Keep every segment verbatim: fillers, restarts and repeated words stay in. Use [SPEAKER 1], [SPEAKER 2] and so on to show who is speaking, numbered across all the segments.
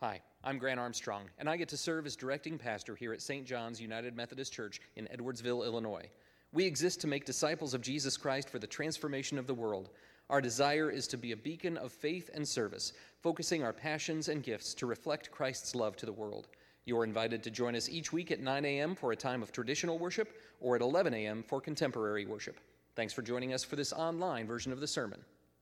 [SPEAKER 1] Hi, I'm Grant Armstrong, and I get to serve as directing pastor here at Saint John's United Methodist Church in Edwardsville, Illinois. We exist to make disciples of Jesus Christ for the transformation of the world. Our desire is to be a beacon of faith and service, focusing our passions and gifts to reflect Christ's love to the world. You're invited to join us each week at nine a.m. for a time of traditional worship or at eleven a.m. for contemporary worship. Thanks for joining us for this online version of the sermon.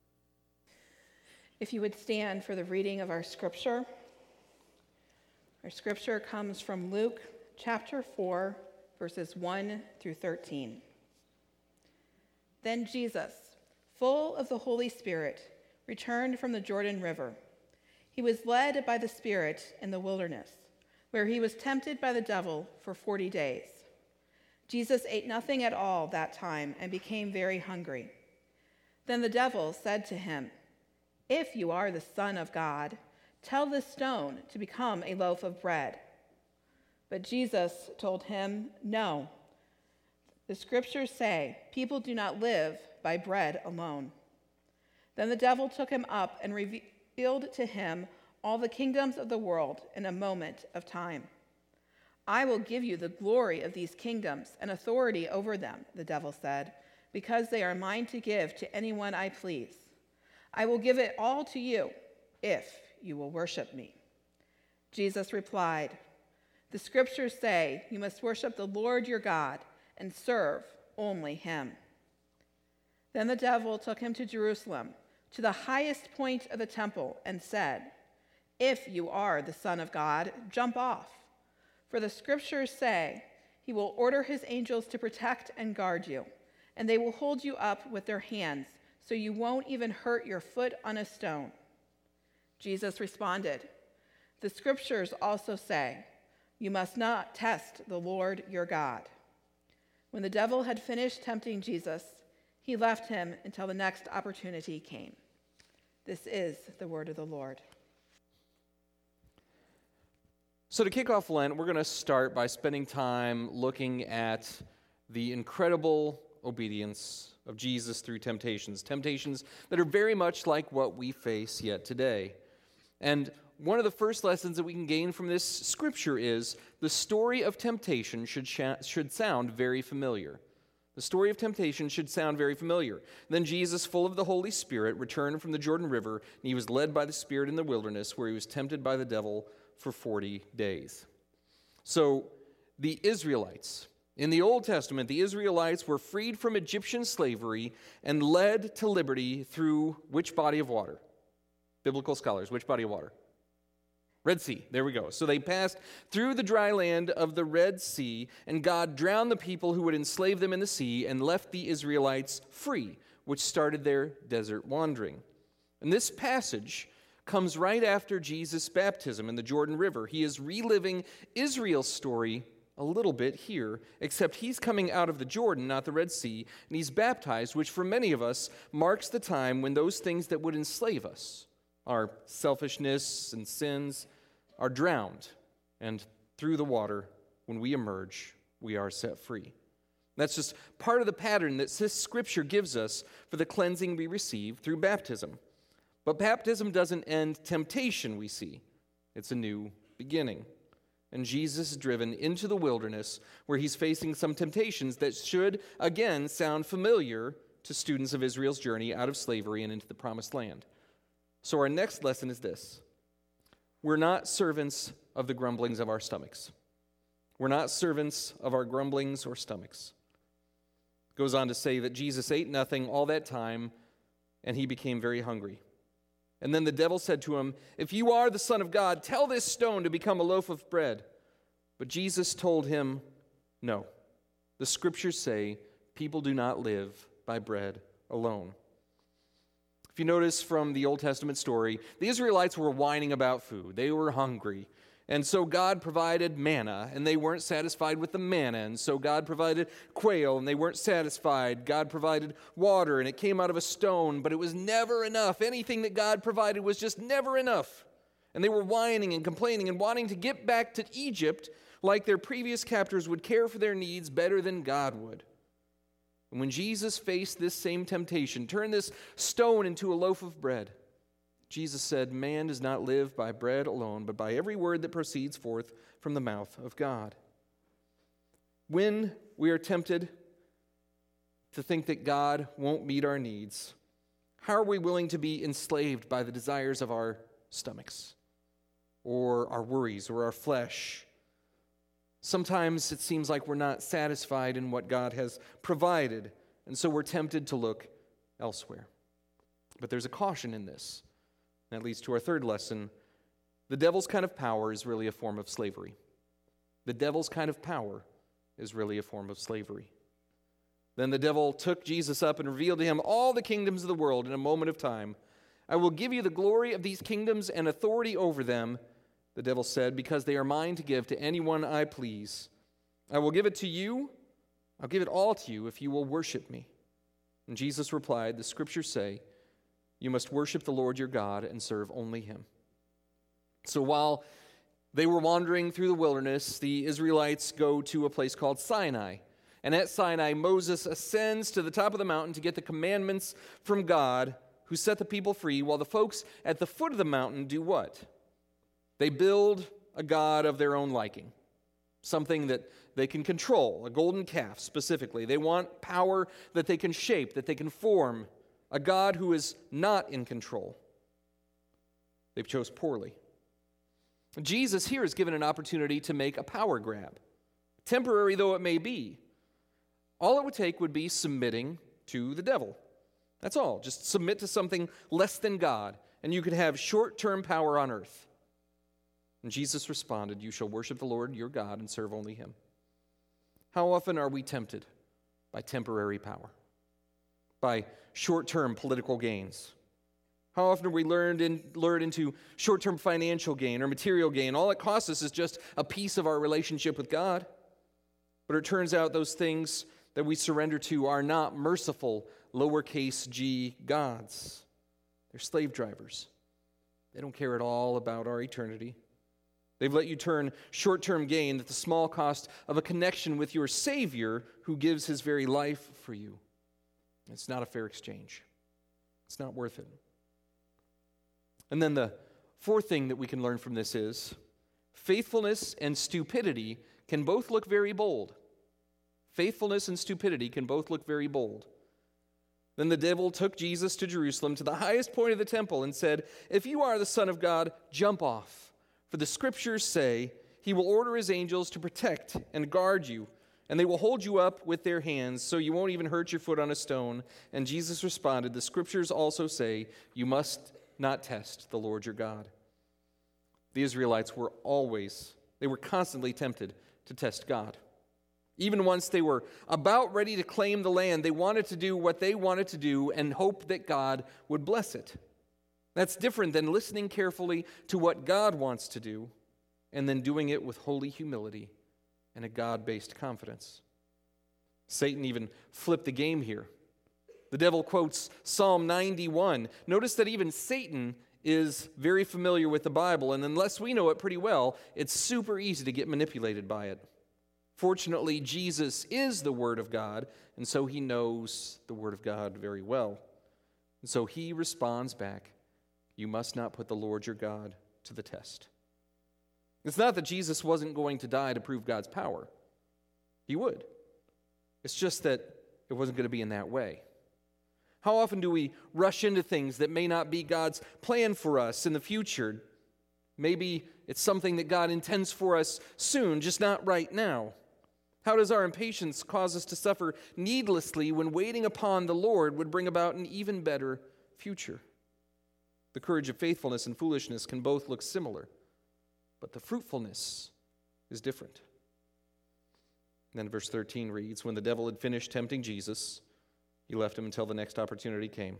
[SPEAKER 2] If you would stand for the reading of our scripture. Our scripture comes from Luke chapter four, verses one through thirteen. Then Jesus, full of the Holy Spirit, returned from the Jordan River. He was led by the Spirit in the wilderness, where he was tempted by the devil for forty days. Jesus ate nothing at all that time and became very hungry. Then the devil said to him, "If you are the Son of God, tell this stone to become a loaf of bread." But Jesus told him, "No. The scriptures say, people do not live by bread alone." Then the devil took him up and revealed to him all the kingdoms of the world in a moment of time. "I will give you the glory of these kingdoms and authority over them," the devil said, "because they are mine to give to anyone I please. I will give it all to you if you will worship me." Jesus replied, "The scriptures say you must worship the Lord your God and serve only him." Then the devil took him to Jerusalem, to the highest point of the temple, and said, "If you are the Son of God, jump off. For the scriptures say, he will order his angels to protect and guard you, and they will hold you up with their hands, so you won't even hurt your foot on a stone." Jesus responded, "The scriptures also say, you must not test the Lord your God." When the devil had finished tempting Jesus, he left him until the next opportunity came. This is the word of the Lord.
[SPEAKER 1] So to kick off Lent, we're going to start by spending time looking at the incredible obedience of Jesus through temptations, temptations that are very much like what we face yet today. And one of the first lessons that we can gain from this scripture is the story of temptation should sh- should sound very familiar. The story of temptation should sound very familiar. Then Jesus, full of the Holy Spirit, returned from the Jordan River, and he was led by the Spirit in the wilderness, where he was tempted by the devil for forty days. So the Israelites, in the Old Testament, the Israelites were freed from Egyptian slavery and led to liberty through which body of water? Biblical scholars, which body of water? Red Sea, there we go. So they passed through the dry land of the Red Sea, and God drowned the people who would enslave them in the sea and left the Israelites free, which started their desert wandering. And this passage comes right after Jesus' baptism in the Jordan River. He is reliving Israel's story a little bit here, except he's coming out of the Jordan, not the Red Sea, and he's baptized, which for many of us marks the time when those things that would enslave us, our selfishness and sins, are drowned, and through the water, when we emerge, we are set free. That's just part of the pattern that this scripture gives us for the cleansing we receive through baptism. But baptism doesn't end temptation, we see. It's a new beginning. And Jesus is driven into the wilderness where he's facing some temptations that should, again, sound familiar to students of Israel's journey out of slavery and into the promised land. So our next lesson is this. We're not servants of the grumblings of our stomachs. We're not servants of our grumblings or stomachs. It goes on to say that Jesus ate nothing all that time, and he became very hungry. And then the devil said to him, "If you are the Son of God, tell this stone to become a loaf of bread." But Jesus told him, "No. The scriptures say people do not live by bread alone." If you notice from the Old Testament story, the Israelites were whining about food. They were hungry. And so God provided manna, and they weren't satisfied with the manna. And so God provided quail, and they weren't satisfied. God provided water, and it came out of a stone, but it was never enough. Anything that God provided was just never enough. And they were whining and complaining and wanting to get back to Egypt like their previous captors would care for their needs better than God would. And when Jesus faced this same temptation, turn this stone into a loaf of bread, Jesus said, "Man does not live by bread alone, but by every word that proceeds forth from the mouth of God." When we are tempted to think that God won't meet our needs, how are we willing to be enslaved by the desires of our stomachs or our worries or our flesh? Sometimes it seems like we're not satisfied in what God has provided, and so we're tempted to look elsewhere. But there's a caution in this. That leads to our third lesson. The devil's kind of power is really a form of slavery. The devil's kind of power is really a form of slavery. Then the devil took Jesus up and revealed to him all the kingdoms of the world in a moment of time. "I will give you the glory of these kingdoms and authority over them," the devil said, "because they are mine to give to anyone I please. I will give it to you. I'll give it all to you if you will worship me." And Jesus replied, "The scriptures say, you must worship the Lord your God and serve only him." So while they were wandering through the wilderness, the Israelites go to a place called Sinai. And at Sinai, Moses ascends to the top of the mountain to get the commandments from God, who set the people free, while the folks at the foot of the mountain do what? They build a god of their own liking, something that they can control, a golden calf specifically. They want power that they can shape, that they can form, a God who is not in control. They've chose poorly. Jesus here is given an opportunity to make a power grab, temporary though it may be. All it would take would be submitting to the devil. That's all. Just submit to something less than God, and you could have short-term power on earth. And Jesus responded, "You shall worship the Lord your God and serve only him." How often are we tempted by temporary power, by short-term political gains? How often are we lured, in, lured into short-term financial gain or material gain? All it costs us is just a piece of our relationship with God. But it turns out those things that we surrender to are not merciful, lowercase g gods. They're slave drivers. They don't care at all about our eternity. They've let you turn short-term gain at the small cost of a connection with your Savior who gives his very life for you. It's not a fair exchange. It's not worth it. And then the fourth thing that we can learn from this is faithfulness and stupidity can both look very bold. Faithfulness and stupidity can both look very bold. Then the devil took Jesus to Jerusalem, to the highest point of the temple, and said, "If you are the Son of God, jump off. For the scriptures say, he will order his angels to protect and guard you, and they will hold you up with their hands, so you won't even hurt your foot on a stone." And Jesus responded, "The scriptures also say, you must not test the Lord your God." The Israelites were always, they were constantly tempted to test God. Even once they were about ready to claim the land, they wanted to do what they wanted to do and hope that God would bless it. That's different than listening carefully to what God wants to do and then doing it with holy humility and a God-based confidence. Satan even flipped the game here. The devil quotes Psalm ninety-one. Notice that even Satan is very familiar with the Bible, and unless we know it pretty well, it's super easy to get manipulated by it. Fortunately, Jesus is the Word of God, and so he knows the Word of God very well. And so he responds back, "You must not put the Lord your God to the test." It's not that Jesus wasn't going to die to prove God's power. He would. It's just that it wasn't going to be in that way. How often do we rush into things that may not be God's plan for us in the future? Maybe it's something that God intends for us soon, just not right now. How does our impatience cause us to suffer needlessly when waiting upon the Lord would bring about an even better future? The courage of faithfulness and foolishness can both look similar, but the fruitfulness is different. And then verse thirteen reads, "When the devil had finished tempting Jesus, he left him until the next opportunity came."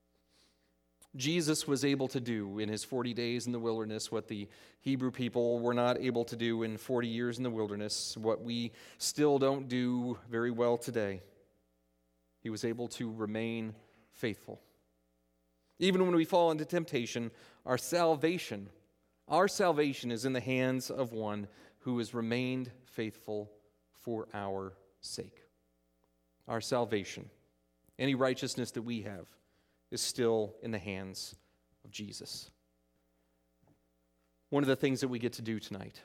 [SPEAKER 1] Jesus was able to do in his forty days in the wilderness what the Hebrew people were not able to do in forty years in the wilderness, what we still don't do very well today. He was able to remain faithful. Even when we fall into temptation, our salvation, our salvation is in the hands of one who has remained faithful for our sake. Our salvation, any righteousness that we have, is still in the hands of of Jesus. One of the things that we get to do tonight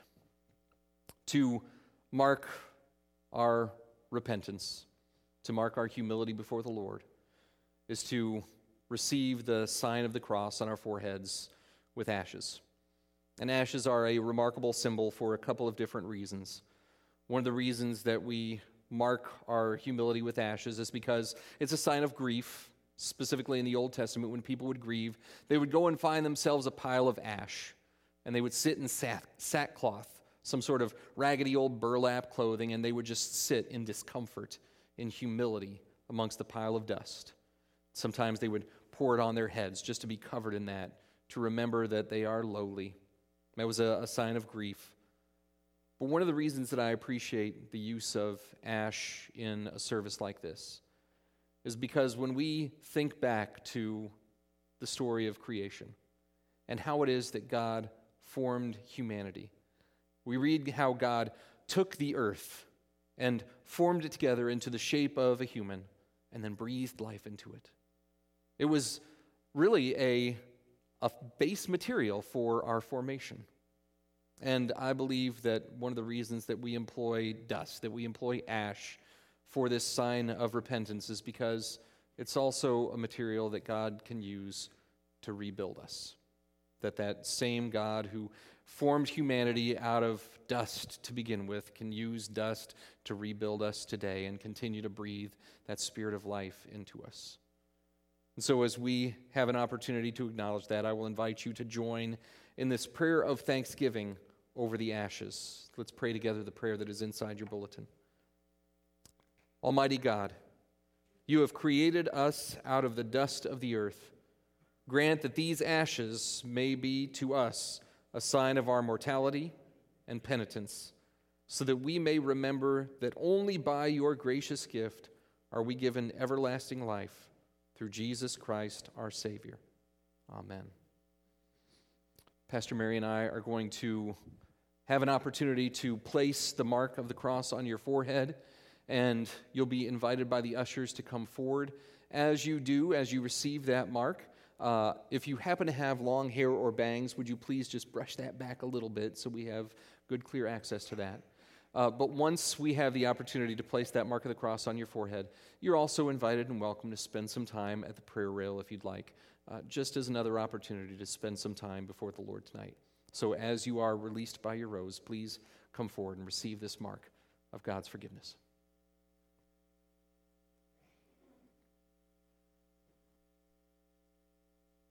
[SPEAKER 1] to mark our repentance, to mark our humility before the Lord, is to receive the sign of the cross on our foreheads with ashes. And ashes are a remarkable symbol for a couple of different reasons. One of the reasons that we mark our humility with ashes is because it's a sign of grief. Specifically in the Old Testament, when people would grieve, they would go and find themselves a pile of ash, and they would sit in sack, sackcloth, some sort of raggedy old burlap clothing, and they would just sit in discomfort, in humility, amongst the pile of dust. Sometimes they would pour it on their heads just to be covered in that, to remember that they are lowly. That was a, a sign of grief. But one of the reasons that I appreciate the use of ash in a service like this is because when we think back to the story of creation and how it is that God formed humanity, we read how God took the earth and formed it together into the shape of a human and then breathed life into it. It was really a, a base material for our formation. And I believe that one of the reasons that we employ dust, that we employ ash for this sign of repentance is because it's also a material that God can use to rebuild us. That that same God who formed humanity out of dust to begin with can use dust to rebuild us today and continue to breathe that spirit of life into us. And so as we have an opportunity to acknowledge that, I will invite you to join in this prayer of thanksgiving over the ashes. Let's pray together the prayer that is inside your bulletin. Almighty God, you have created us out of the dust of the earth. Grant that these ashes may be to us a sign of our mortality and penitence, so that we may remember that only by your gracious gift are we given everlasting life through Jesus Christ our Savior. Amen. Pastor Mary and I are going to have an opportunity to place the mark of the cross on your forehead, and you'll be invited by the ushers to come forward. As you do, as you receive that mark, uh, if you happen to have long hair or bangs, would you please just brush that back a little bit so we have good, clear access to that. Uh, but once we have the opportunity to place that mark of the cross on your forehead, you're also invited and welcome to spend some time at the prayer rail if you'd like, uh, just as another opportunity to spend some time before the Lord tonight. So as you are released by your rows, please come forward and receive this mark of God's forgiveness.